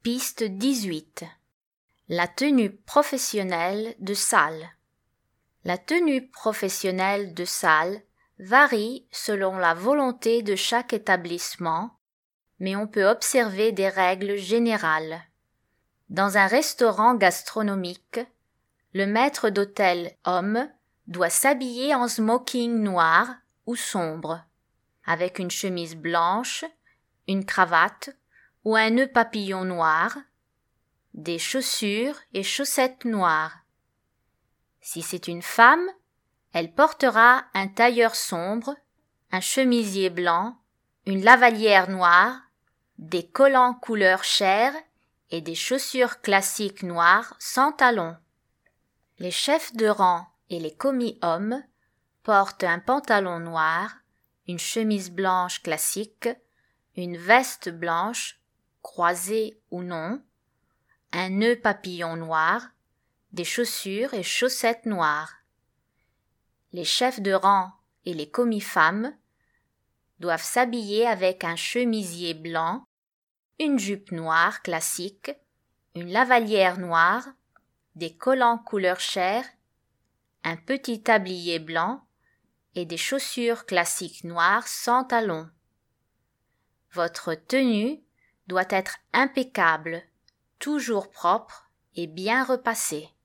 Piste 18. La tenue professionnelle de salle. La tenue professionnelle de salle varie selon la volonté de chaque établissement, mais on peut observer des règles générales. Dans un restaurant gastronomique, le maître d'hôtel homme doit s'habiller en smoking noir ou sombre, avec une chemise blanche, une cravate ou un nœud papillon noir, des chaussures et chaussettes noires. Si c'est une femme, elle portera un tailleur sombre, un chemisier blanc, une lavalière noire, des collants couleur chair et des chaussures classiques noires sans talons. Les chefs de rang et les commis hommes portent un pantalon noir, une chemise blanche classique, une veste blanche, croisée ou non, un nœud papillon noir, des chaussures et chaussettes noires. Les chefs de rang et les commis femmes doivent s'habiller avec un chemisier blanc, une jupe noire classique, une lavalière noire, des collants couleur chair, un petit tablier blanc et des chaussures classiques noires sans talons. Votre tenue doit être impeccable, toujours propre et bien repassée.